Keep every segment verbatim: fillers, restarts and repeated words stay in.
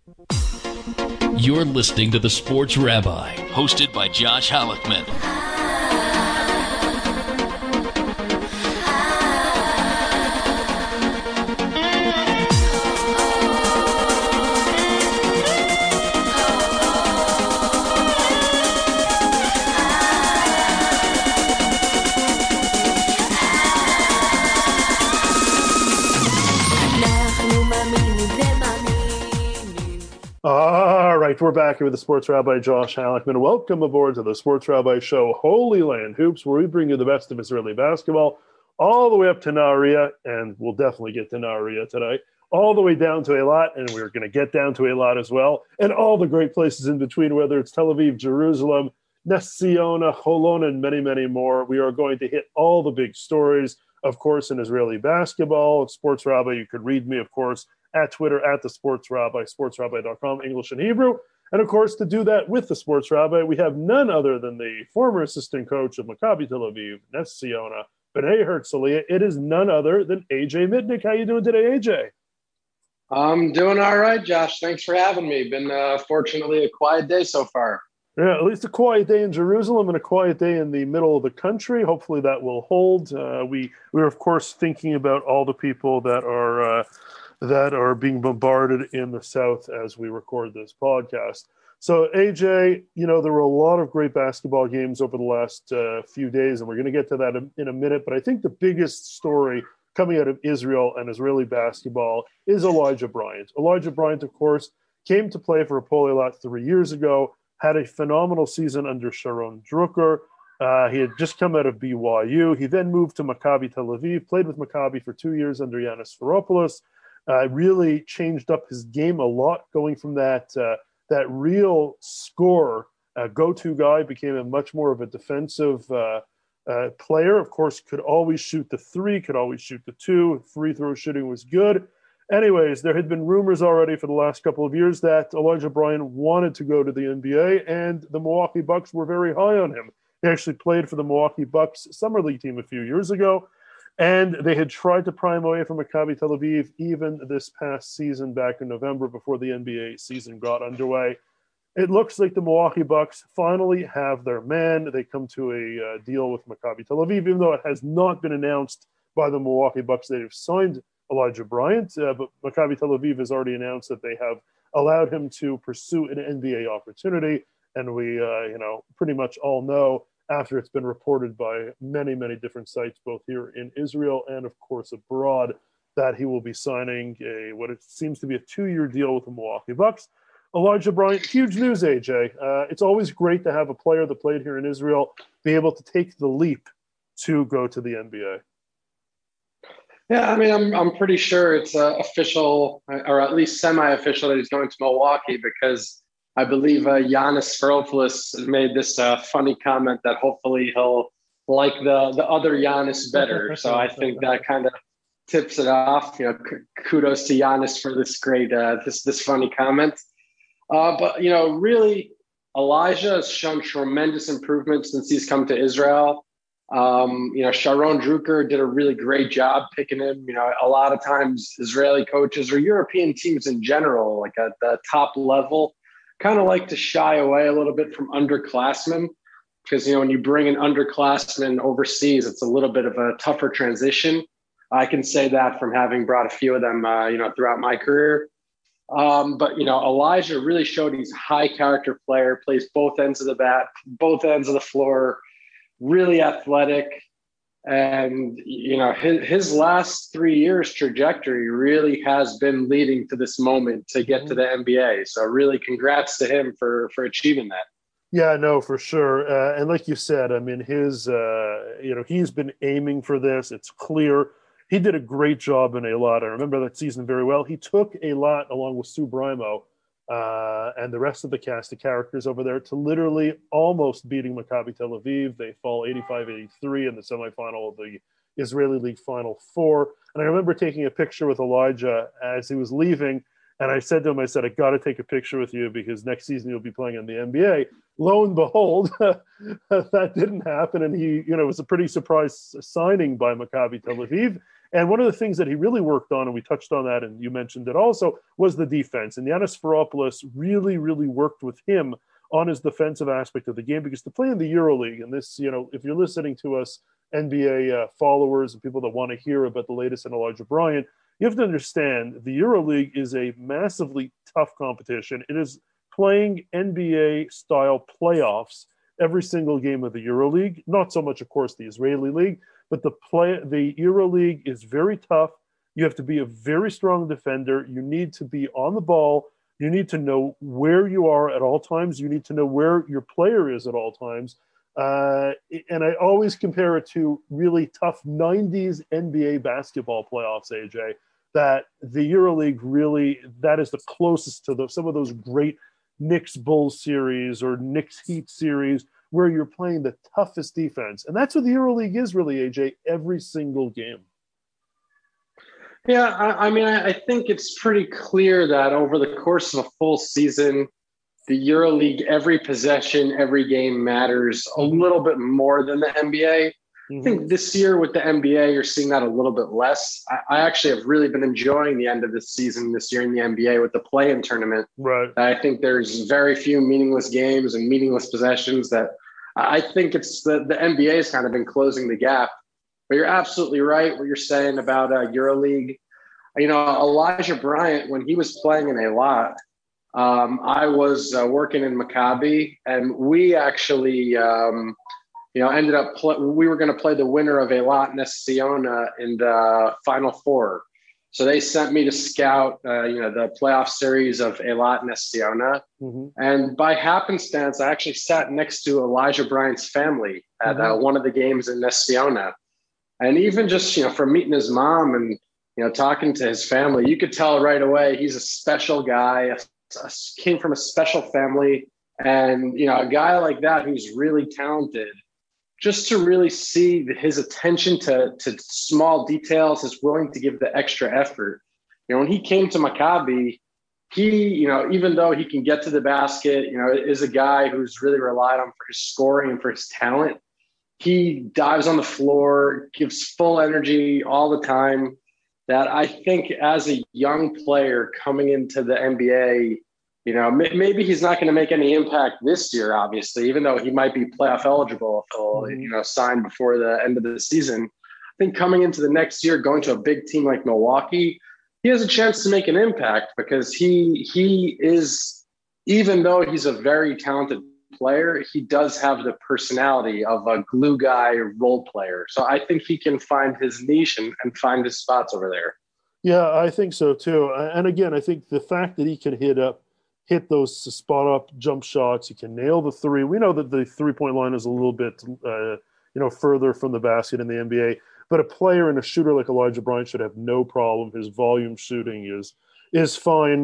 You're listening to The Sports Rabbi, hosted by Josh Halleckman. All right, we're back here with the Sports Rabbi, Josh Halleckman. Welcome aboard to the Sports Rabbi Show, Holy Land Hoops, where we bring you the best of Israeli basketball, all the way up to Nahariya, and we'll definitely get to Nahariya today, all the way down to Eilat, and we're going to get down to Eilat as well, and all the great places in between, whether it's Tel Aviv, Jerusalem, Ness Ziona, Holon, and many, many more. We are going to hit all the big stories, of course, in Israeli basketball. Sports Rabbi, you could read me, of course, at Twitter, at the Sports Rabbi, sports rabbi dot com, English and Hebrew. And of course, to do that with the Sports Rabbi, we have none other than the former assistant coach of Maccabi Tel Aviv, Ness Ziona, B'nai Herzliya. It is none other than A J Mitnick. How you doing today, A J? I'm doing all right, Josh. Thanks for having me. Been uh, fortunately a quiet day so far. Yeah, at least a quiet day in Jerusalem and a quiet day in the middle of the country. Hopefully that will hold. Uh, we, we're, of course, thinking about all the people that are... Uh, that are being bombarded in the South as we record this podcast. So, A J, you know, there were a lot of great basketball games over the last uh, few days, and we're going to get to that in, in a minute. But I think the biggest story coming out of Israel and Israeli basketball is Elijah Bryant. Elijah Bryant, of course, came to play for Hapoel Eilat three years ago, had a phenomenal season under Sharon Drucker. Uh, he had just come out of B Y U. He then moved to Maccabi Tel Aviv, played with Maccabi for two years under Yanis Varopoulos. Uh, really changed up his game a lot, going from that uh, that real scorer, uh, go-to guy, became a much more of a defensive uh, uh, player. Of course, could always shoot the three, could always shoot the two. Free throw shooting was good. Anyways, there had been rumors already for the last couple of years that Elijah Bryant wanted to go to the N B A, and the Milwaukee Bucks were very high on him. He actually played for the Milwaukee Bucks Summer League team a few years ago. And they had tried to pry him away from Maccabi Tel Aviv even this past season back in November before the N B A season got underway. It looks like the Milwaukee Bucks finally have their man. They come to a uh, deal with Maccabi Tel Aviv, even though it has not been announced by the Milwaukee Bucks that they've signed Elijah Bryant. Uh, but Maccabi Tel Aviv has already announced that they have allowed him to pursue an N B A opportunity. And we, uh, you know, pretty much all know, after it's been reported by many, many different sites, both here in Israel and, of course, abroad, that he will be signing a what it seems to be a two-year deal with the Milwaukee Bucks. Elijah Bryant, huge news, A J. Uh, it's always great to have a player that played here in Israel be able to take the leap to go to the N B A. Yeah, I mean, I'm I'm pretty sure it's uh, official, or at least semi-official, that he's going to Milwaukee, because I believe uh, Yanis Varopoulos made this uh, funny comment that hopefully he'll like the the other Giannis better. So I think that kind of tips it off. You know, k- kudos to Giannis for this great uh, this this funny comment. Uh, but you know, really, Elijah has shown tremendous improvement since he's come to Israel. Um, you know, Sharon Drucker did a really great job picking him. You know, a lot of times Israeli coaches or European teams in general, like at the top level, kind of like to shy away a little bit from underclassmen, because, you know, when you bring an underclassman overseas, it's a little bit of a tougher transition. I can say that from having brought a few of them, uh, you know, throughout my career. Um, but, you know, Elijah really showed he's a high character player, plays both ends of the bat, both ends of the floor, really athletic. And, you know, his, his last three years trajectory really has been leading to this moment to get to the N B A. So really congrats to him for, for achieving that. Yeah, no, for sure. Uh, and like you said, I mean, his, uh, you know, he's been aiming for this. It's clear. He did a great job in Eilat. I remember that season very well. He took Eilat along with Sue Brimo uh, and the rest of the cast of characters over there to literally almost beating Maccabi Tel Aviv. They fall eighty-five eighty-three in the semifinal of the Israeli League Final Four. And I remember taking a picture with Elijah as he was leaving. And I said to him, I said, I got to take a picture with you because next season you'll be playing in the N B A. Lo and behold, that didn't happen. And he, you know, it was a pretty surprise signing by Maccabi Tel Aviv. And one of the things that he really worked on, and we touched on that, and you mentioned it also, was the defense. And Yanis Varoufakis really, really worked with him on his defensive aspect of the game, because to play in the EuroLeague, and this, you know, if you're listening to us, N B A uh, followers and people that want to hear about the latest in Elijah Bryant, you have to understand the EuroLeague is a massively tough competition. It is playing N B A-style playoffs every single game of the EuroLeague. Not so much, of course, the Israeli League, but the play the EuroLeague is very tough. You have to be a very strong defender. You need to be on the ball. You need to know where you are at all times. You need to know where your player is at all times. Uh, and I always compare it to really tough nineties N B A basketball playoffs, A J, that the EuroLeague really, that is the closest to the, some of those great Knicks Bulls series or Knicks Heat series where you're playing the toughest defense. And that's what the EuroLeague is really, A J, every single game. Yeah, I, I mean, I, I think it's pretty clear that over the course of a full season, the EuroLeague, every possession, every game matters a little bit more than the N B A. Mm-hmm. I think this year with the N B A, you're seeing that a little bit less. I, I actually have really been enjoying the end of the season this year in the N B A with the play-in tournament. Right. I think there's very few meaningless games and meaningless possessions that I think it's the, the N B A has kind of been closing the gap. But you're absolutely right what you're saying about uh, EuroLeague. You know, Elijah Bryant, when he was playing in Eilat, um, I was uh, working in Maccabi, and we actually, um, you know, ended up pl- we were going to play the winner of Eilat Ness Ziona in the Final Four. So they sent me to scout, uh, you know, the playoff series of Eilat Ness Ziona. Mm-hmm. And by happenstance, I actually sat next to Elijah Bryant's family at mm-hmm. uh, one of the games in Ness Ziona. And even just, you know, from meeting his mom and, you know, talking to his family, you could tell right away he's a special guy, a, a, came from a special family. And, you know, a guy like that who's really talented, just to really see his attention to, to small details, is willing to give the extra effort. You know, when he came to Maccabi, he, you know, even though he can get to the basket, you know, is a guy who's really relied on for his scoring and for his talent. He dives on the floor, gives full energy all the time. That I think as a young player coming into the N B A, you know, maybe he's not going to make any impact this year, obviously, even though he might be playoff eligible if he'll, mm-hmm. you know, sign before the end of the season. I think coming into the next year, going to a big team like Milwaukee, he has a chance to make an impact because he he is, even though he's a very talented player, he does have the personality of a glue guy role player. So I think he can find his niche and, and find his spots over there. Yeah, I think so too. And again, I think the fact that he can hit up, hit those spot up jump shots, he can nail the three. We know that the three point line is a little bit, uh, you know, further from the basket in the N B A. But a player and a shooter like Elijah Bryant should have no problem. His volume shooting is is fine.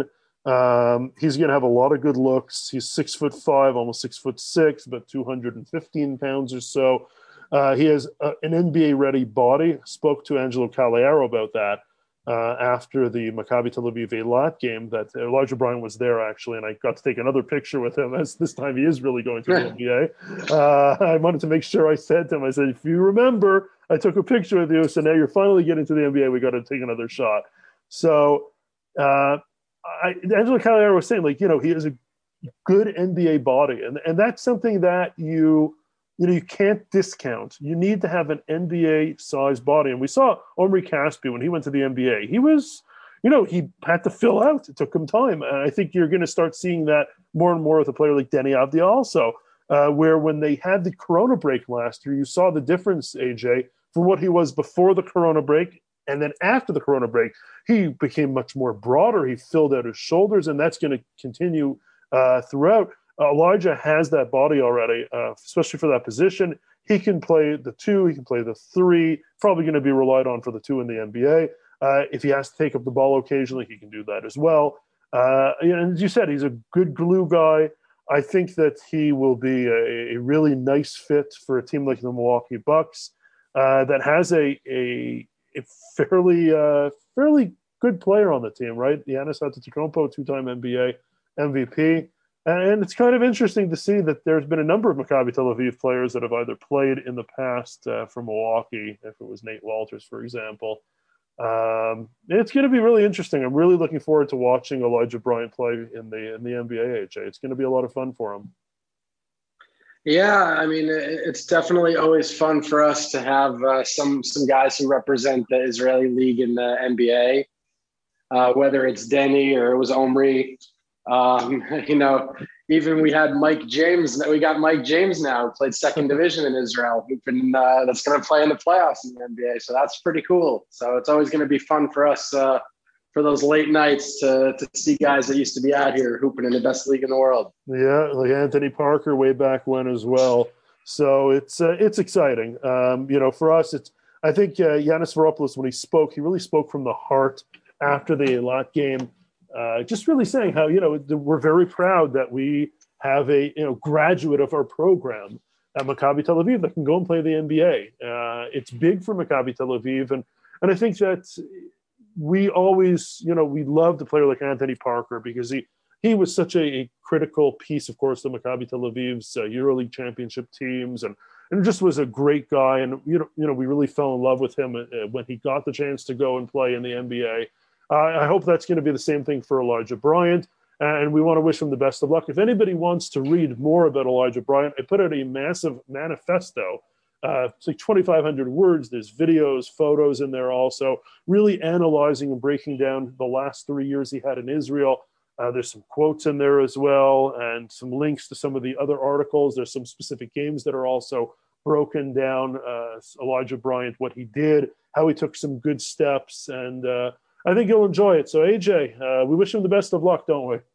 Um, he's going to have a lot of good looks. He's six foot five, almost six foot six, but two hundred fifteen pounds or so. Uh, he has a, an N B A ready body. Spoke to Angelo Cagliaro about that uh, after the Maccabi Tel Aviv Eilat game. That Elijah Bryant was there actually, and I got to take another picture with him. As this time he is really going to the N B A. Uh, I wanted to make sure I said to him, I said, if you remember, I took a picture with you, so now you're finally getting to the N B A. We got to take another shot. So. Uh, I, Angelo Cagliaro was saying, like, you know, he has a good N B A body, and and that's something that you, you know, you can't discount. You need to have an N B A size body, and we saw Omri Caspi when he went to the N B A. He was, you know, he had to fill out. It took him time, and I think you're going to start seeing that more and more with a player like Deni Avdija also, uh, where when they had the Corona break last year, you saw the difference, A J, from what he was before the Corona break. And then after the Corona break, he became much more broader. He filled out his shoulders, and that's going to continue uh, throughout. Uh, Elijah has that body already, uh, especially for that position. He can play the two. He can play the three. Probably going to be relied on for the two in the N B A. Uh, if he has to take up the ball occasionally, he can do that as well. Uh, and as you said, he's a good glue guy. I think that he will be a, a really nice fit for a team like the Milwaukee Bucks uh, that has a a a fairly uh, fairly good player on the team, right? Giannis Antetokounmpo, two-time N B A M V P. And it's kind of interesting to see that there's been a number of Maccabi Tel Aviv players that have either played in the past uh, for Milwaukee, if it was Nate Walters, for example, Um, it's going to be really interesting. I'm really looking forward to watching Elijah Bryant play in the in the N B A. A J, it's going to be a lot of fun for him. Yeah, I mean, it's definitely always fun for us to have uh, some some guys who represent the Israeli league in the N B A, uh, whether it's Denny or it was Omri. Um, you know, even we had Mike James. We got Mike James now, who played second division in Israel, who can, uh, that's going to play in the playoffs in the N B A. So that's pretty cool. So it's always going to be fun for us uh, for those late nights to to see guys that used to be out here hooping in the best league in the world. Yeah, like Anthony Parker way back when as well. So it's uh, it's exciting. Um, you know, for us, it's I think uh, Yanis Varopoulos, when he spoke, he really spoke from the heart after the Eilat game. Uh, just really saying how, you know, we're very proud that we have a, you know, graduate of our program at Maccabi Tel Aviv that can go and play the N B A. Uh, it's big for Maccabi Tel Aviv. And, and I think that we always, you know, we loved a player like Anthony Parker because he, he was such a, a critical piece, of course, to Maccabi Tel Aviv's uh, EuroLeague championship teams. And, and just was a great guy. And, you know, you know, we really fell in love with him uh, when he got the chance to go and play in the N B A. Uh, I hope that's going to be the same thing for Elijah Bryant, and we want to wish him the best of luck. If anybody wants to read more about Elijah Bryant, I put out a massive manifesto. Uh, it's like twenty-five hundred words. There's videos, photos in there also, really analyzing and breaking down the last three years he had in Israel. Uh, there's some quotes in there as well, and some links to some of the other articles. There's some specific games that are also broken down. Uh, Elijah Bryant, what he did, how he took some good steps, and uh, I think you'll enjoy it. So, A J, uh, we wish him the best of luck, don't we?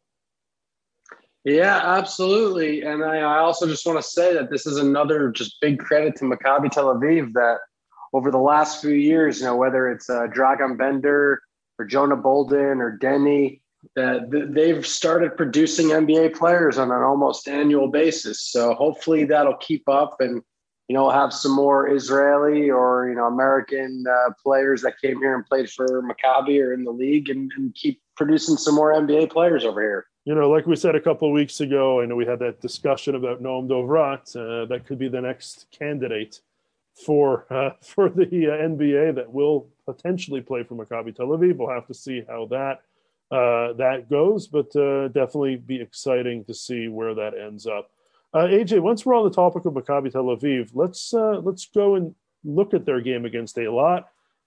Yeah, absolutely. And I, I also just want to say that this is another just big credit to Maccabi Tel Aviv that over the last few years, you know, whether it's uh, Dragan Bender or Jonah Bolden or Denny, that th- they've started producing N B A players on an almost annual basis. So hopefully that'll keep up, and you know, have some more Israeli or, you know, American uh, players that came here and played for Maccabi or in the league, and, and keep producing some more N B A players over here. You know, like we said a couple of weeks ago, I know we had that discussion about Noam Dovrat. Uh, that could be the next candidate for uh, for the uh, N B A that will potentially play for Maccabi Tel Aviv. We'll have to see how that uh, that goes, but uh, definitely be exciting to see where that ends up. Uh, A J, once we're on the topic of Maccabi Tel Aviv, let's uh, let's go and look at their game against Eilat.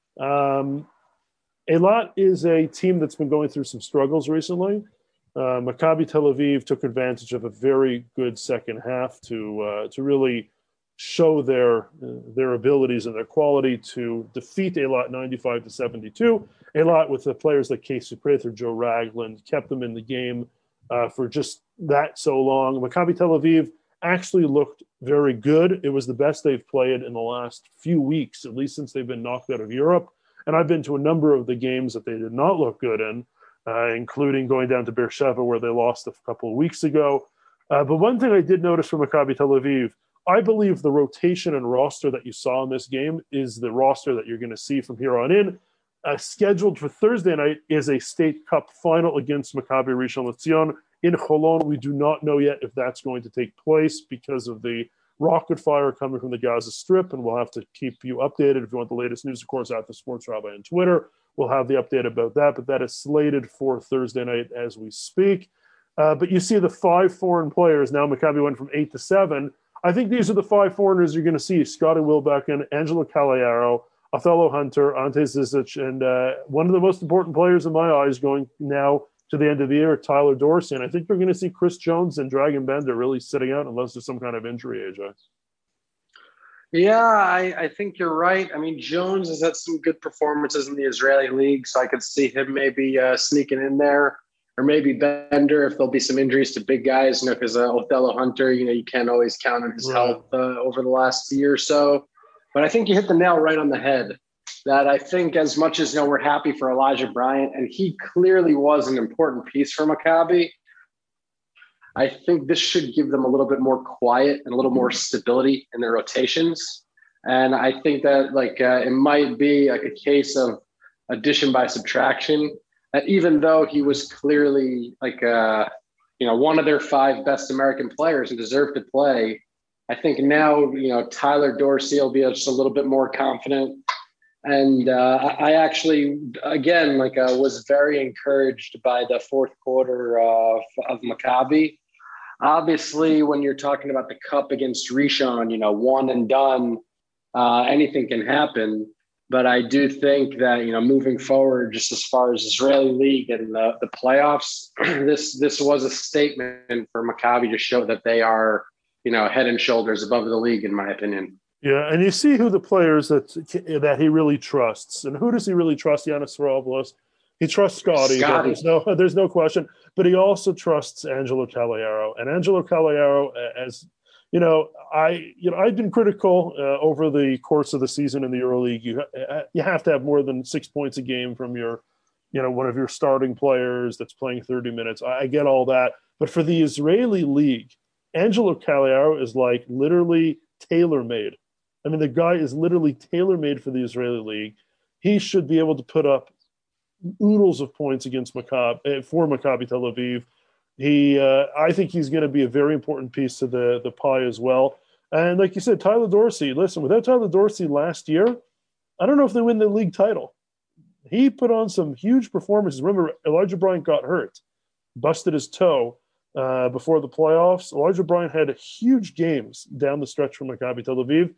Um, Eilat is a team that's been going through some struggles recently. Uh, Maccabi Tel Aviv took advantage of a very good second half to uh, to really show their uh, their abilities and their quality to defeat Eilat ninety-five to seventy-two. Eilat, with the players like Casey Prather, Joe Ragland, kept them in the game uh, for just that so long. Maccabi Tel Aviv actually looked very good. It was the best they've played in the last few weeks, at least since they've been knocked out of Europe. And I've been to a number of the games that they did not look good in, uh, including going down to Beersheva, where they lost a couple of weeks ago. Uh, but one thing I did notice from Maccabi Tel Aviv, I believe the rotation and roster that you saw in this game is the roster that you're going to see from here on in. Uh, scheduled for Thursday night is a State Cup final against Maccabi Rishon LeZion in Holon. We do not know yet if that's going to take place because of the rocket fire coming from the Gaza Strip, and we'll have to keep you updated. If you want the latest news, of course, at the Sports Rabbi on Twitter, we'll have the update about that, but that is slated for Thursday night as we speak. Uh, but you see the five foreign players. Now Maccabi went from eight to seven. I think these are the five foreigners you're going to see: Scotty Wilbekin, Angelo Caliaro, Othello Hunter, Ante Zizic, and uh, one of the most important players in my eyes going now to the end of the year, Tyler Dorsey. And I think we're going to see Chris Jones and Dragan Bender really sitting out unless there's some kind of injury, A J. Yeah, I, I think you're right. I mean, Jones has had some good performances in the Israeli league, so I could see him maybe uh, sneaking in there. Or maybe Bender if there'll be some injuries to big guys, you know, because uh, Othello Hunter, you know, you can't always count on his Right. health uh, over the last year or so. But I think you hit the nail right on the head. That I think as much as, you know, we're happy for Elijah Bryant, and he clearly was an important piece for Maccabi, I think this should give them a little bit more quiet and a little more stability in their rotations. And I think that, like, uh, it might be like a case of addition by subtraction. That even though he was clearly like, uh, you know, one of their five best American players and deserved to play, I think now, you know, Tyler Dorsey will be just a little bit more confident. And uh, I actually, again, like uh, was very encouraged by the fourth quarter uh, of Maccabi. Obviously, when you're talking about the cup against Rishon, you know, one and done, uh, anything can happen. But I do think that, you know, moving forward, just as far as Israeli League and the, the playoffs, this this was a statement for Maccabi to show that they are, you know, head and shoulders above the league, in my opinion. Yeah, and you see who the players that that he really trusts, and who does he really trust? Yanis Varopoulos. He trusts Scotty. Scotty. There's no, there's no question. But he also trusts Angelo Caballero, and Angelo Caballero, as you know, I you know I've been critical uh, over the course of the season in the EuroLeague. You you have to have more than six points a game from your, you know, one of your starting players that's playing thirty minutes. I, I get all that, but for the Israeli League, Angelo Caballero is like literally tailor-made. I mean, the guy is literally tailor-made for the Israeli League. He should be able to put up oodles of points against Maccabi, for Maccabi Tel Aviv. He, uh, I think he's going to be a very important piece to the, the pie as well. And like you said, Tyler Dorsey, listen, without Tyler Dorsey last year, I don't know if they win the league title. He put on some huge performances. Remember, Elijah Bryant got hurt, busted his toe uh, before the playoffs. Elijah Bryant had huge games down the stretch for Maccabi Tel Aviv.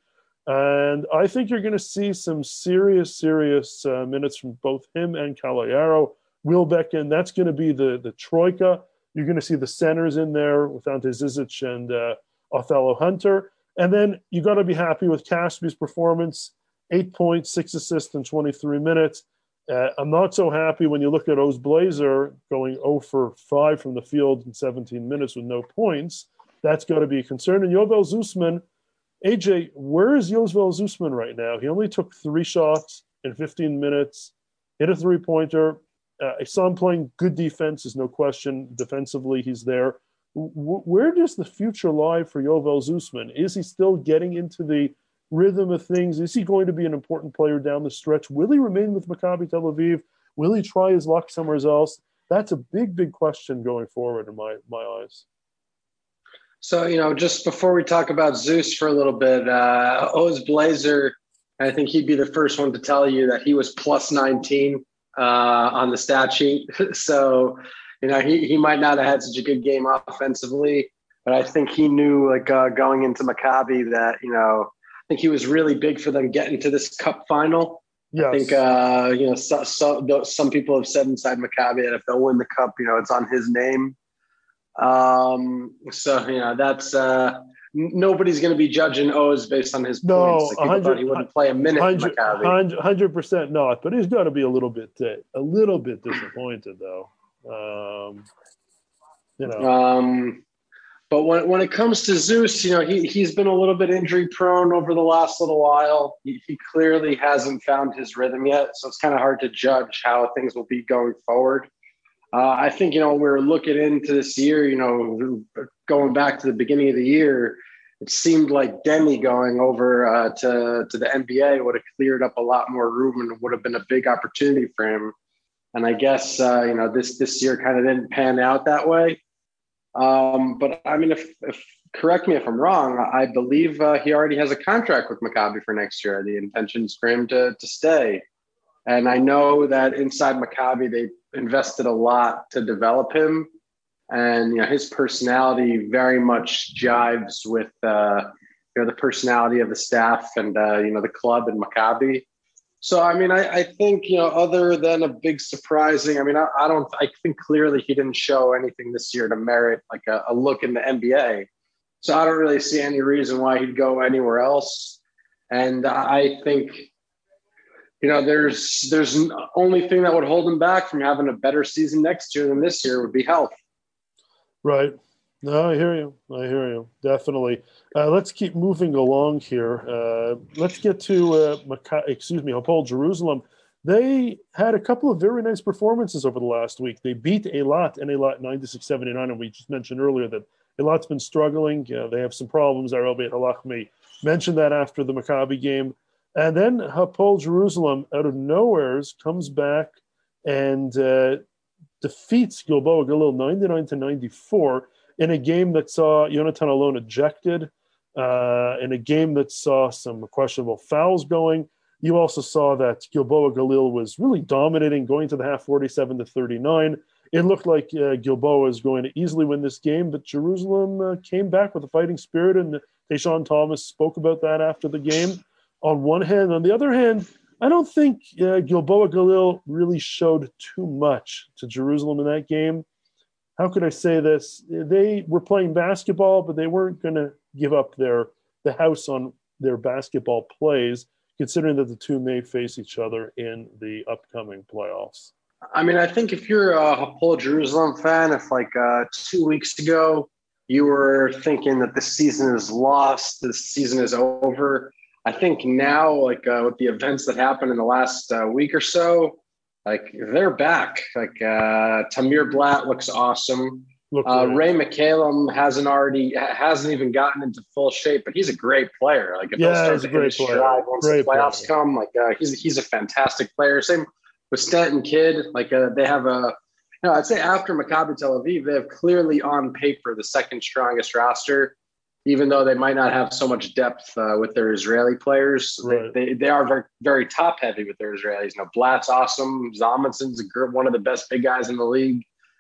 And I think you're going to see some serious, serious uh, minutes from both him and Caballero. Wilbeck, and that's going to be the, the troika. You're going to see the centers in there with Ante Zizic and uh, Othello Hunter. And then you got to be happy with Caspi's performance, eight points, six assists in twenty-three minutes. Uh, I'm not so happy when you look at Oz Blazer going zero for five from the field in seventeen minutes with no points. That's got to be a concern. And Yovel Zusman, A J, where is Yovel Zusman right now? He only took three shots in fifteen minutes, hit a three-pointer. Uh, I saw him playing good defense, there's no question. Defensively, he's there. W- where does the future lie for Yovel Zusman? Is he still getting into the rhythm of things? Is he going to be an important player down the stretch? Will he remain with Maccabi Tel Aviv? Will he try his luck somewhere else? That's a big, big question going forward in my, my eyes. So, you know, just before we talk about Zeus for a little bit, uh, Oz Blazer, I think he'd be the first one to tell you that he was plus nineteen uh, on the stat sheet. So, you know, he, he might not have had such a good game offensively, but I think he knew, like, uh, going into Maccabi that, you know, I think he was really big for them getting to this cup final. Yes. I think, uh, you know, so, so, some people have said inside Maccabi that if they'll win the cup, you know, it's on his name. Um, so, you know, that's, uh, nobody's going to be judging Oz based on his no, points. Like, people thought he wouldn't play a minute in Maccabi. one hundred percent not, but he's got to be a little bit, uh, a little bit disappointed though. Um, you know, um, but when, when it comes to Zeus, you know, he, he's been a little bit injury prone over the last little while. He, he clearly hasn't found his rhythm yet. So it's kind of hard to judge how things will be going forward. Uh, I think, you know, we're looking into this year, you know, going back to the beginning of the year, it seemed like Demi going over uh, to, to the N B A would have cleared up a lot more room and would have been a big opportunity for him. And I guess, uh, you know, this this year kind of didn't pan out that way. Um, but, I mean, if, if correct me if I'm wrong, I believe uh, he already has a contract with Maccabi for next year. The intention's for him to, to stay. And I know that inside Maccabi, they invested a lot to develop him. And, you know, his personality very much jives with, uh, you know, the personality of the staff and, uh, you know, the club and Maccabi. So, I mean, I, I think, you know, other than a big surprising, I mean, I, I don't, I think clearly he didn't show anything this year to merit like a, a look in the N B A. So I don't really see any reason why he'd go anywhere else. And I think, you know, there's there's the only thing that would hold him back from having a better season next year than this year would be health. Right. No, I hear you. I hear you. Definitely. Uh, let's keep moving along here. Uh, let's get to, uh, Maca- excuse me, Hapoel Jerusalem. They had a couple of very nice performances over the last week. They beat Eilat and Eilat ninety-six seventy-nine, and we just mentioned earlier that Eilat's been struggling. Uh, they have some problems. Arabi Halachmi mentioned that after the Maccabi game. And then Hapoel Jerusalem, out of nowheres, comes back and uh, defeats Gilboa Galil ninety-nine to ninety-four in a game that saw Yonatan Alon ejected, uh, in a game that saw some questionable fouls going. You also saw that Gilboa Galil was really dominating, going to the half forty-seven to thirty-nine. It looked like uh, Gilboa was going to easily win this game, but Jerusalem uh, came back with a fighting spirit, and Tayshaun Thomas spoke about that after the game. On one hand, on the other hand, I don't think uh, Gilboa Galil really showed too much to Jerusalem in that game. How could I say this? They were playing basketball, but they weren't going to give up their the house on their basketball plays, considering that the two may face each other in the upcoming playoffs. I mean, I think if you're a Hapoel Jerusalem fan, if like uh, two weeks ago you were thinking that the season is lost, this season is over, I think now, like uh, with the events that happened in the last uh, week or so, like they're back. Like uh, Tamir Blatt looks awesome. Look uh, great. Ray McCallum hasn't already hasn't even gotten into full shape, but he's a great player. Like if Yeah, he'll start he's a to hit great his player. stride once Great the playoffs player. come, like uh, he's he's a fantastic player. Same with Stanton Kidd. Like uh, they have a, you know, I'd say after Maccabi Tel Aviv, they have clearly on paper the second strongest roster, even though they might not have so much depth uh, with their Israeli players. Right. They, they they are very very top heavy with their Israelis. You know, Blatt's awesome. Zalmanson's one of the best big guys in the league.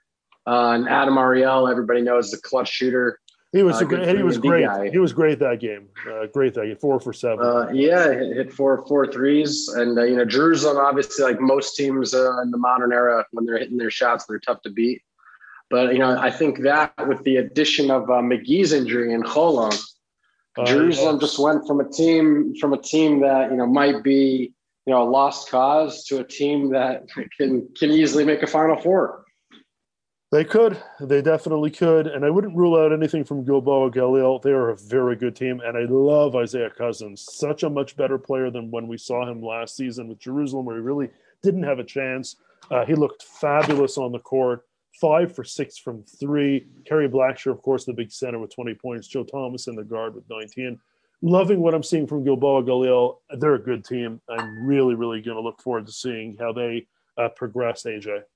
Uh, and Adam Ariel, everybody knows, is a clutch shooter. He was uh, a great, he was great. Guy. He was great that game. Uh, great that game. Four for seven. Uh, yeah, hit, hit four four threes, and uh, you know Jerusalem. Obviously, like most teams uh, in the modern era, when they're hitting their shots, they're tough to beat. But you know, I think that with the addition of uh, McGee's injury in Cholon, uh, Jerusalem yeah. just went from a team from a team that you know might be you know a lost cause to a team that can can easily make a Final Four. They could. They definitely could. And I wouldn't rule out anything from Gilboa Galil. They are a very good team. And I love Isaiah Cousins. Such a much better player than when we saw him last season with Jerusalem, where he really didn't have a chance. Uh, he looked fabulous on the court. Five for six from three. Kerry Blackshear, of course, the big center with twenty points. Joe Thomas in the guard with nineteen. Loving what I'm seeing from Gilboa Galil. They're a good team. I'm really, really going to look forward to seeing how they uh, progress, A J.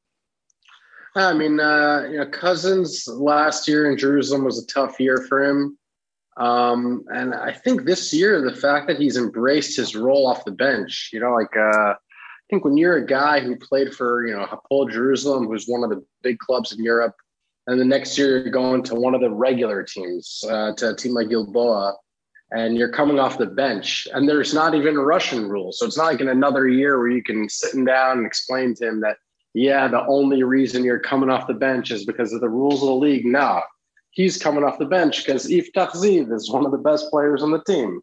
I mean, uh, you know, Cousins last year in Jerusalem was a tough year for him. Um, and I think this year, the fact that he's embraced his role off the bench, you know, like uh, I think when you're a guy who played for, you know, Hapoel Jerusalem, who's one of the big clubs in Europe, and the next year you're going to one of the regular teams, uh, to a team like Gilboa, and you're coming off the bench, and there's not even a Russian rule. So it's not like in another year where you can sit him down and explain to him that, yeah, the only reason you're coming off the bench is because of the rules of the league. No, he's coming off the bench because Yiftach Ziv is one of the best players on the team.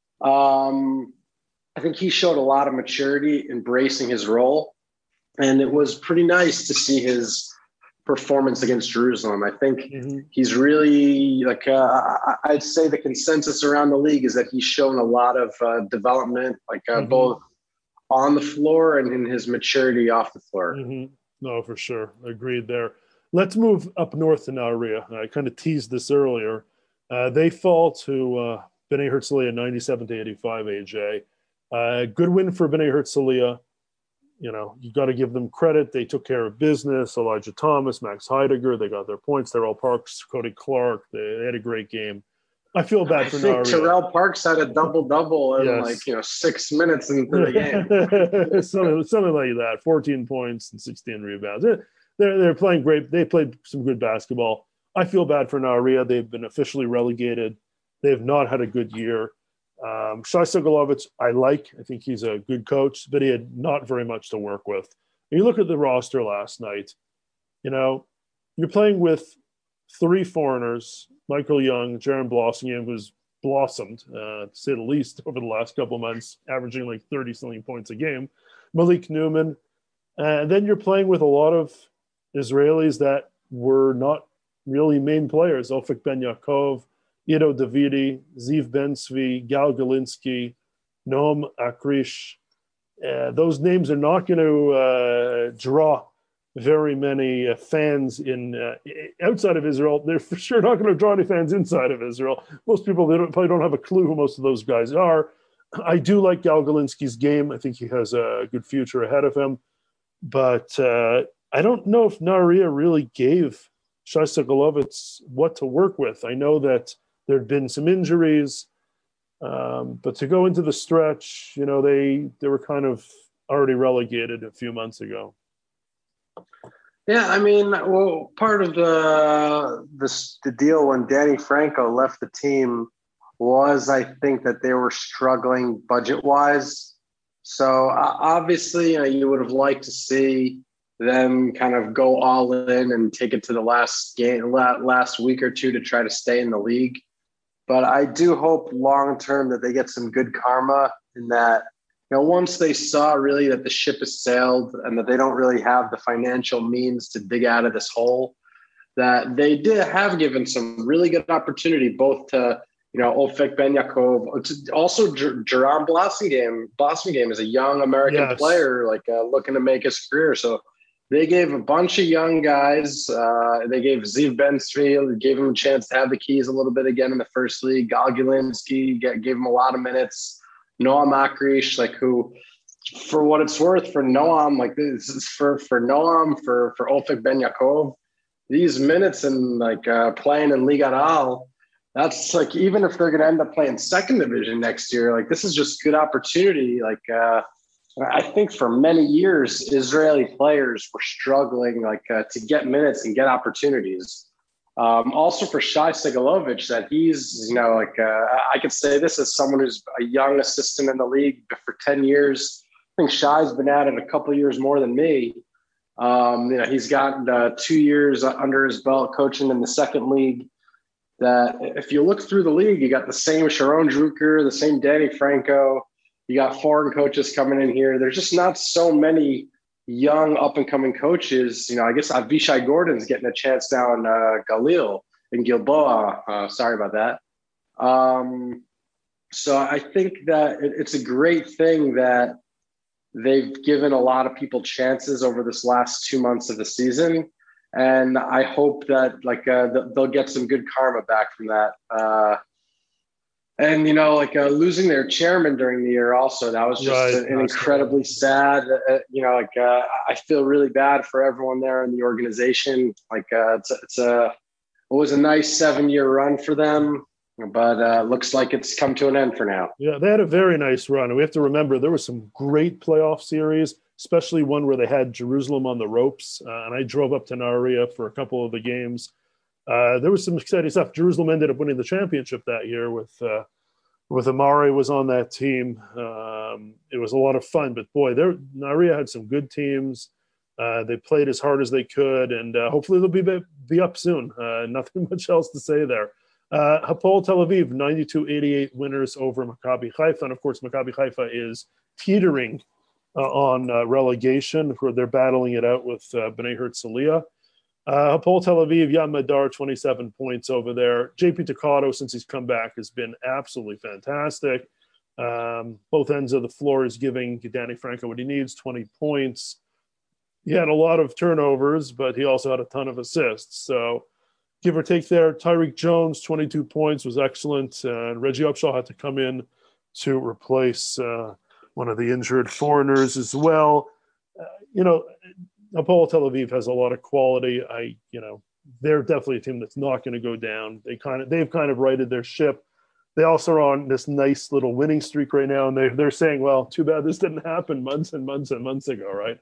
Um, I think he showed a lot of maturity embracing his role, and it was pretty nice to see his performance against Jerusalem. I think mm-hmm. he's really like uh, I'd say the consensus around the league is that he's shown a lot of uh, development, like uh, mm-hmm. both on the floor and in his maturity off the floor. Mm-hmm. No, for sure. Agreed there. Let's move up north to Nahariya. I kind of teased this earlier. Uh, they fall to uh, Bnei Herzliya ninety-seven to eighty-five, A J. Uh, good win for Bnei Herzliya. You know, you got to give them credit. They took care of business. Elijah Thomas, Max Heidegger, they got their points. They're all Parks, Cody Clark. They, they had a great game. I feel bad I for think Nahariya. Terrell Parks had a double-double in yes. like, you know, six minutes into the game. something, something like that, fourteen points and sixteen rebounds. They're, they're playing great. They played some good basketball. I feel bad for Nahariya. They've been officially relegated. They've not had a good year. Um, Shai Sokolovich, I like. I think he's a good coach, but he had not very much to work with. When you look at the roster last night, you know, you're playing with three foreigners, Michael Young, Jaron Blossomgame, who's blossomed, uh, to say the least, over the last couple of months, averaging like thirty-something points a game. Malik Newman. And uh, then you're playing with a lot of Israelis that were not really main players. Ofik Ben Yaakov, Ido Davidi, Ziv Ben-Zvi, Gal Galinsky, Noam Akrish. Uh, those names are not going to uh, draw very many uh, fans in uh, outside of Israel. They're for sure not going to draw any fans inside of Israel. Most people they don't, probably don't have a clue who most of those guys are. I do like Gal Galinsky's game. I think he has a good future ahead of him. But uh, I don't know if Nahariya really gave Shai Sokolovich what to work with. I know that there had been some injuries. Um, but to go into the stretch, you know, they they were kind of already relegated a few months ago. Yeah, I mean, well, part of the the, the deal when Danny Franco left the team was, I think, that they were struggling budget-wise. So uh, obviously, you know, you would have liked to see them kind of go all in and take it to the last game, last week or two to try to stay in the league. But I do hope long-term that they get some good karma in that, you know, once they saw really that the ship has sailed and that they don't really have the financial means to dig out of this hole, that they did have given some really good opportunity both to, you know, Ofek Ben Yaakov, also Jerome Blasingame. Blasingame is a young American Yes. player, like uh, looking to make his career. So they gave a bunch of young guys. Uh, they gave Ziv Ben-Tzvi, gave him a chance to have the keys a little bit again in the first league. Gal Gilinski gave him a lot of minutes. Noam Akrish, like who, for what it's worth, for Noam, like this is for for Noam, for for Ofek Ben Yaakov, these minutes and like uh, playing in Liga Al, that's like, even if they're going to end up playing second division next year, like this is just good opportunity. Like uh, I think for many years, Israeli players were struggling like uh, to get minutes and get opportunities. Um, also for Shai Segalovich, that he's, you know, like uh, I could say this as someone who's a young assistant in the league for ten years. I think Shai's been at it a couple of years more than me. Um, you know, he's got uh, two years under his belt coaching in the second league. That if you look through the league, you got the same Sharon Drucker, the same Danny Franco. You got foreign coaches coming in here. There's just not so many young up-and-coming coaches. You know, I guess Avishai Gordon's getting a chance now in uh, Galil, in Gilboa. Uh, sorry about that. Um, so I think that it, it's a great thing that they've given a lot of people chances over this last two months of the season. And I hope that like uh, they'll get some good karma back from that. Uh, And, you know, like uh, losing their chairman during the year also, that was just Right. an, an incredibly sad, uh, you know, like uh, I feel really bad for everyone there in the organization. Like uh, it's, it's a, it was a nice seven year run for them, but uh, looks like it's come to an end for now. Yeah, they had a very nice run. And we have to remember there were some great playoff series, especially one where they had Jerusalem on the ropes. Uh, and I drove up to Nahariya for a couple of the games. Uh, there was some exciting stuff. Jerusalem ended up winning the championship that year with uh, with Amari was on that team. Um, it was a lot of fun, but boy, there Nahariya had some good teams. Uh, they played as hard as they could, and uh, hopefully they'll be be up soon. Uh, nothing much else to say there. Uh, Hapoel Tel Aviv, ninety-two eighty-eight winners over Maccabi Haifa, and of course Maccabi Haifa is teetering uh, on uh, relegation, where they're battling it out with uh, Bnei Herzliya. Uh, Hapoel Tel Aviv, Yam Madar, twenty-seven points over there. J P Takato, since he's come back, has been absolutely fantastic. Um, both ends of the floor is giving Danny Franco what he needs, twenty points. He had a lot of turnovers, but he also had a ton of assists. So give or take there, Tyreek Jones, twenty-two points, was excellent. Uh, Reggie Upshaw had to come in to replace uh, one of the injured foreigners as well. Uh, you know, Hapoel Tel Aviv has a lot of quality. I, you know, they're definitely a team that's not going to go down. They kind of, they've kind of righted their ship. They also are on this nice little winning streak right now, and they they're saying, well, too bad this didn't happen months and months and months ago, right?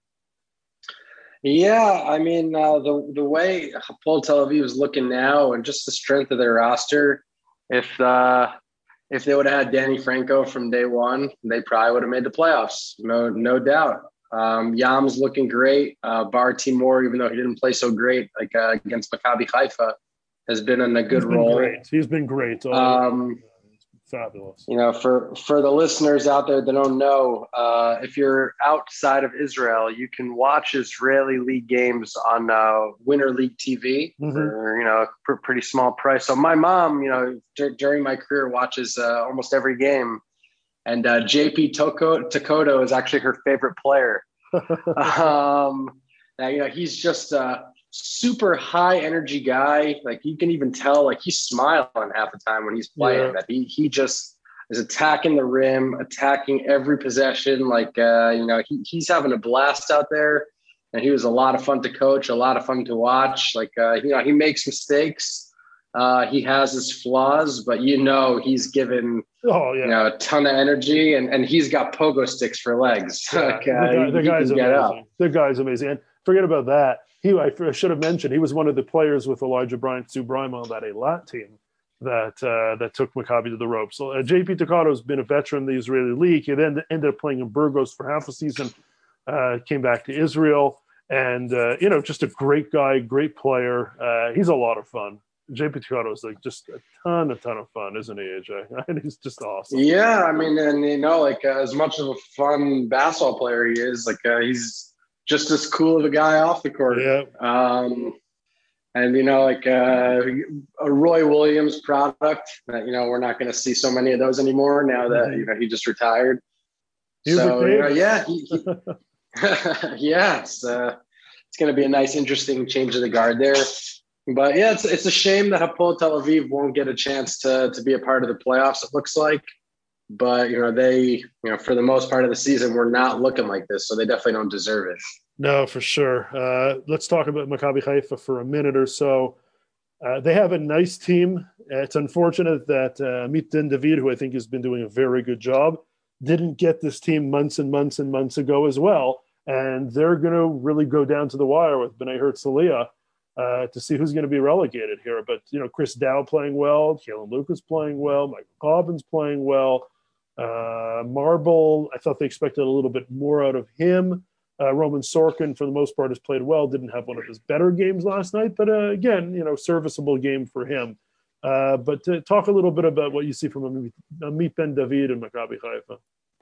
Yeah, I mean, uh, the the way Hapoel Tel Aviv is looking now, and just the strength of their roster, if uh, if they would have had Danny Franco from day one, they probably would have made the playoffs. No, no doubt. Um, Yam's looking great. Uh, Bar Timor, even though he didn't play so great, like uh, against Maccabi Haifa, has been in a good He's been role. Great. He's been great. Oh, Um, fabulous. You know, for for the listeners out there that don't know, uh, if you're outside of Israel, you can watch Israeli league games on uh, Winter League T V Mhm. for, you know, a pr- pretty small price. So my mom, you know, d- during my career watches uh, almost every game. And uh, J P Toko- Takoto is actually her favorite player. um, now, you know, he's just a super high energy guy. Like you can even tell, like he's smiling half the time when he's playing. Yeah. That he he just is attacking the rim, attacking every possession. Like uh, you know, he, he's having a blast out there, and he was a lot of fun to coach, a lot of fun to watch. Like uh, you know, he makes mistakes. Uh, he has his flaws, but you know, he's given Oh yeah, you know, a ton of energy, and, and he's got pogo sticks for legs. yeah. like, the, uh, guy, he, the he guy's can get amazing. up. The guy's amazing. And forget about that. He, I, I should have mentioned, he was one of the players with Elijah Bryant, Stu Brima on that Eilat team that uh, that took Maccabi to the ropes. So uh, J P Takado has been a veteran in the Israeli league. He then ended up playing in Burgos for half a season. Uh, came back to Israel, and uh, you know, just a great guy, great player. Uh, he's a lot of fun. J P Takado is like just a ton, a ton of fun, isn't he, A J? And he's just awesome. Yeah, I mean, and you know, like uh, as much of a fun basketball player he is, like uh, he's just as cool of a guy off the court. Yeah. Um, and you know, like uh, a Roy Williams product that you know we're not going to see so many of those anymore now that mm-hmm. you know he just retired. Hubert so you know, Davis. yeah, he, he, yeah, it's uh, it's going to be a nice, interesting change of the guard there. But yeah, it's it's a shame that Hapoel Tel Aviv won't get a chance to to be a part of the playoffs. It looks like, but you know they you know for the most part of the season we're not looking like this, so they definitely don't deserve it. No, for sure. Uh, let's talk about Maccabi Haifa for a minute or so. Uh, they have a nice team. It's unfortunate that uh, Amit Ben David, who I think has been doing a very good job, didn't get this team months and months and months ago as well. And they're going to really go down to the wire with Bnei Herzliya uh, to see who's going to be relegated here. But, you know, Chris Dow playing well, Kalen Lucas playing well, Michael Cobbins playing well. Uh, Marble, I thought they expected a little bit more out of him. Uh, Roman Sorkin, for the most part, has played well. Didn't have one of his better games last night, but uh, again, you know, serviceable game for him. Uh, but to talk a little bit about what you see from Amit Ben David and Maccabi Haifa.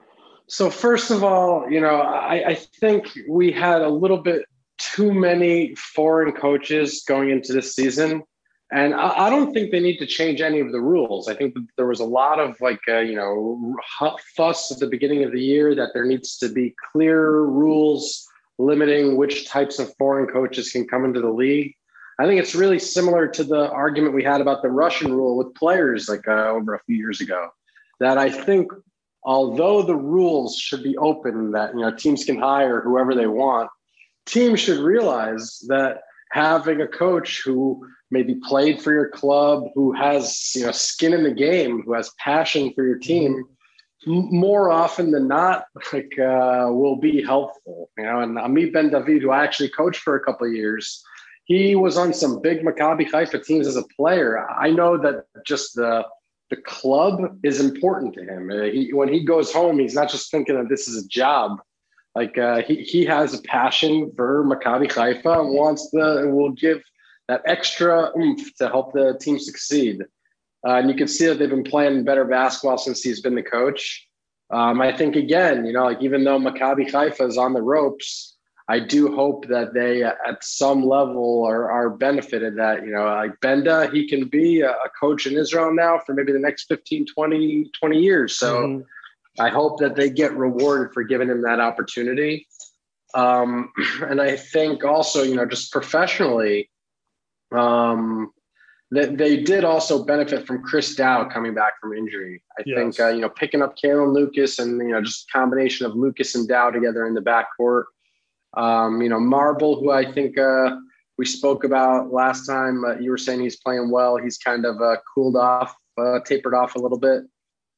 So first of all, you know, I, I think we had a little bit too many foreign coaches going into this season. And I, I don't think they need to change any of the rules. I think that there was a lot of like, uh, you know, fuss at the beginning of the year that there needs to be clear rules limiting which types of foreign coaches can come into the league. I think it's really similar to the argument we had about the Russian rule with players like uh, over a few years ago, that I think although the rules should be open, that, you know, teams can hire whoever they want, teams should realize that having a coach who maybe played for your club, who has, you know, skin in the game, who has passion for your team, m- more often than not, like uh, will be helpful. You know, and Amit Ben David, who I actually coached for a couple of years, he was on some big Maccabi Haifa teams as a player. I know that just the the club is important to him. Uh, he, when he goes home, he's not just thinking that this is a job. Like uh, he he has a passion for Maccabi Haifa and wants the will give that extra oomph to help the team succeed. Uh, and you can see that they've been playing better basketball since he's been the coach. Um, I think, again, you know, like even though Maccabi Haifa is on the ropes, I do hope that they uh, at some level are, are benefited that, you know, like Benda, he can be a, a coach in Israel now for maybe the next fifteen, twenty, twenty years. So mm-hmm. I hope that they get rewarded for giving him that opportunity. Um, and I think also, you know, just professionally, Um, they, they did also benefit from Chris Dow coming back from injury. I yes. think, uh, you know, picking up Kalen Lucas and, you know, just a combination of Lucas and Dow together in the backcourt. Um, you know, Marble, who I think uh, we spoke about last time, uh, you were saying he's playing well. He's kind of uh, cooled off, uh, tapered off a little bit.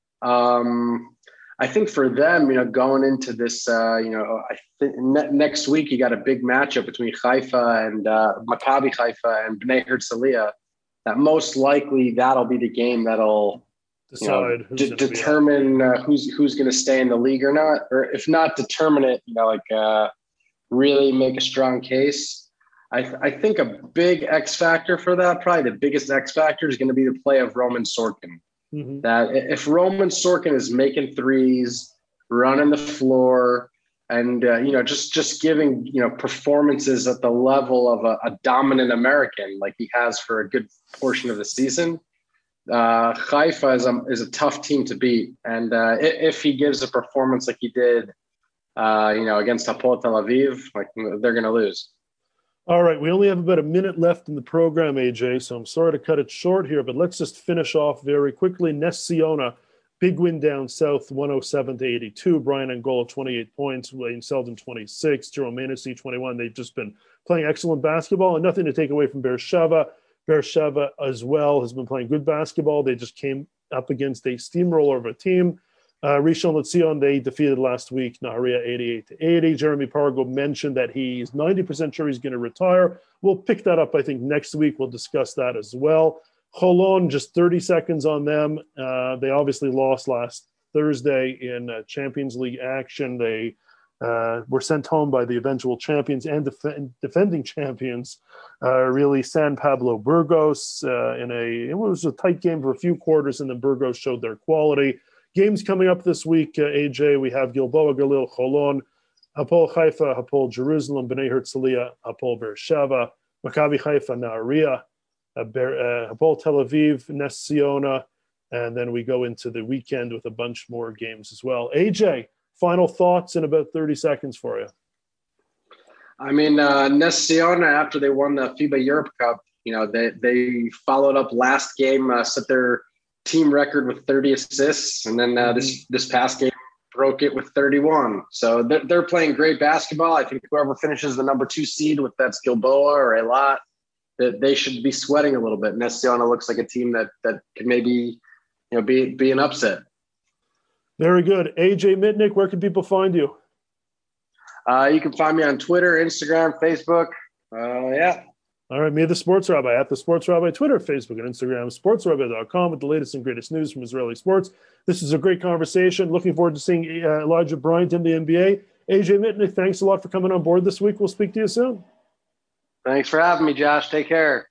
Um, I think for them, you know, going into this, uh, you know, I think ne- next week you got a big matchup between Haifa and uh, Maccabi Haifa and Bnei Herzliya. That most likely that'll be the game that'll decide, you know, d- determine uh, who's who's going to stay in the league or not, or if not determine it, you know, like uh, really make a strong case. I, th- I think a big X factor for that, probably the biggest X factor, is going to be the play of Roman Sorkin. Mm-hmm. That if Roman Sorkin is making threes, running the floor, and uh, you know, just just giving, you know, performances at the level of a, a dominant American like he has for a good portion of the season, uh, Haifa is a is a tough team to beat. And uh, if, if he gives a performance like he did, uh, you know, against Hapoel Tel Aviv, like they're going to lose. All right, we only have about a minute left in the program, A J, so I'm sorry to cut it short here, but let's just finish off very quickly. Ness Ciona, big win down south, one oh seven to eighty-two. Brian Angola, twenty-eight points. Wayne Selden, twenty-six. Jerome Manissi, twenty-one. They've just been playing excellent basketball, and nothing to take away from Beersheva. Beersheva as well has been playing good basketball. They just came up against a steamroller of a team. Uh, Rishon LeZion, they defeated last week Nahariya eighty-eight to eighty. Jeremy Pargo mentioned that he's ninety percent sure he's going to retire. We'll pick that up, I think, next week. We'll discuss that as well. Cholon, just thirty seconds on them. Uh, they obviously lost last Thursday in uh, Champions League action. They uh, were sent home by the eventual champions and def- defending champions, uh, really San Pablo Burgos, uh, in a, it was a tight game for a few quarters, and then Burgos showed their quality. Games coming up this week, uh, A J, we have Gilboa Galil Cholon, Hapoel Haifa, Hapoel Jerusalem, Bnei Herzliya, Hapoel Beersheva, Maccabi Haifa, Nahariya, uh, uh, Hapoel Tel Aviv, Nes Ziona, and then we go into the weekend with a bunch more games as well. A J, final thoughts in about thirty seconds for you. I mean, uh, Nes Ziona, after they won the FIBA Europe Cup, you know, they, they followed up last game, uh, set their team record with thirty assists, and then uh, this this past game broke it with thirty-one. So they're, they're playing great basketball. I think whoever finishes the number two seed, with that's Gilboa or Eilat, that they should be sweating a little bit. Nes Ziona looks like a team that that could maybe, you know, be be an upset. Very good. A J Mitnick, where can people find you? Uh, you can find me on Twitter, Instagram, Facebook. Uh, yeah. All right, me, the Sports Rabbi, at the Sports Rabbi, Twitter, Facebook, and Instagram, sports rabbi dot com with the latest and greatest news from Israeli sports. This is a great conversation. Looking forward to seeing uh, Elijah Bryant in the N B A. A J Mitnick, thanks a lot for coming on board this week. We'll speak to you soon. Thanks for having me, Josh. Take care.